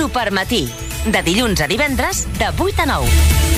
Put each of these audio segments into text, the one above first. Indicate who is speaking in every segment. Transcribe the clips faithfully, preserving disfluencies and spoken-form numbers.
Speaker 1: Supermatí, de dilluns a divendres, de vuit a nou.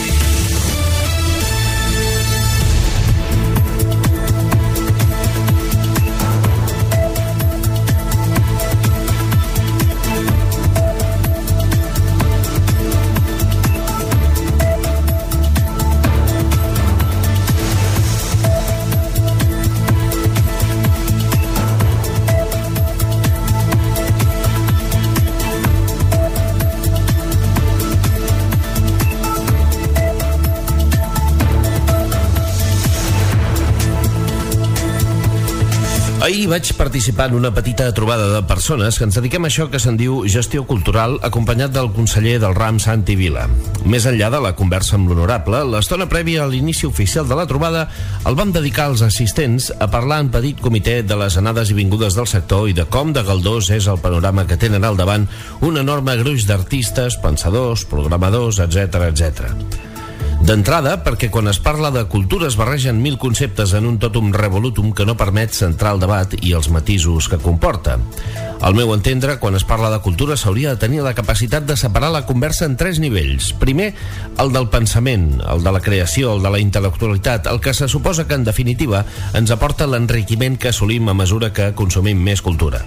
Speaker 2: Ahir vaig participar en una petita trobada de persones que ens dediquem a això que se'n diu gestió cultural, acompanyat del conseller del RAM, Santi Vila. Més enllà de la conversa amb l'honorable, l'estona prèvia a l'inici oficial de la trobada el vam dedicar als assistents a parlar en petit comitè de les anades i vingudes del sector i de com de galdós és el panorama que tenen al davant un enorme gruix d'artistes, pensadors, programadors, etcètera, etcètera. D'entrada, perquè quan es parla de cultura es barregen mil conceptes en un totum revolutum que no permet centrar el debat i els matisos que comporta. Al meu entendre, quan es parla de cultura s'hauria de tenir la capacitat de separar la conversa en tres nivells. Primer, el del pensament, el de la creació, el de la intel·lectualitat, el que se suposa que, en definitiva, ens aporta l'enriquiment que assolim a mesura que consumim més cultura.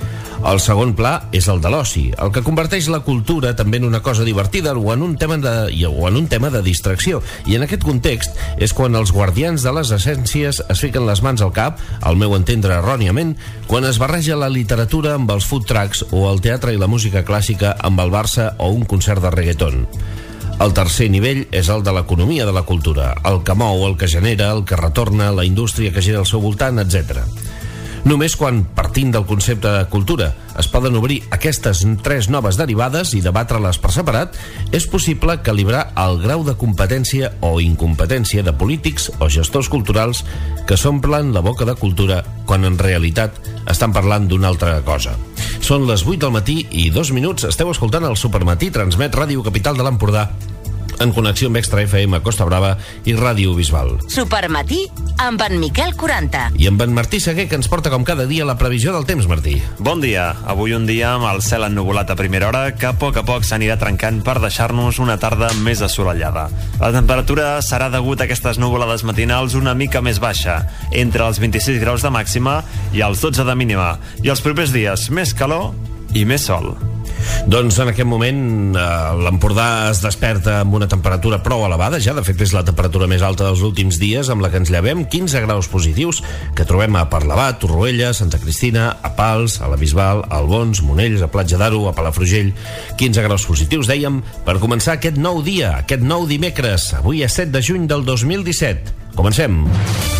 Speaker 2: El segon pla és el de l'oci, el que converteix la cultura també en una cosa divertida o en un tema de, o en un tema de distracció. I en aquest context és quan els guardians de les essències es fiquen les mans al cap, al meu entendre erròniament, quan es barreja la literatura amb els food trucks o el teatre i la música clàssica amb el Barça o un concert de reggaeton. El tercer nivell és el de l'economia de la cultura, el que mou, el que genera, el que retorna, la indústria que gira al seu voltant, etcètera. Només quan, partint del concepte de cultura, es poden obrir aquestes tres noves derivades i debatre-les per separat, és possible calibrar el grau de competència o incompetència de polítics o gestors culturals que s'omplen la boca de cultura quan en realitat estan parlant d'una altra cosa. Són les vuit del matí i dos minuts. Esteu escoltant el Supermatí, transmet Ràdio Capital de l'Empordà, en connexió amb Extra F M Costa Brava i Ràdio Bisbal.
Speaker 1: Supermatí amb en Miquel quaranta.
Speaker 2: I amb en Martí Seguer, que ens porta com cada dia la previsió del temps, Martí.
Speaker 3: Bon dia. Avui un dia amb el cel ennuvolat a primera hora que a poc a poc s'anirà trencant per deixar-nos una tarda més assolellada. La temperatura serà degut a aquestes nuvolades matinals una mica més baixa, entre els vint-i-sis graus de màxima i els dotze de mínima. I els propers dies, més calor i més sol.
Speaker 2: Doncs en aquest moment eh, l'Empordà es desperta amb una temperatura prou elevada, ja de fet és la temperatura més alta dels últims dies, amb la que ens llevem, quinze graus positius, que trobem a Parlavà, Torroella, Santa Cristina, a Pals, a la Bisbal, a Albons, Monells, a Platja d'Aro, a Palafrugell. quinze graus positius, dèiem, per començar aquest nou dia, aquest nou dimecres. Avui és set de juny del dos mil disset. Comencem.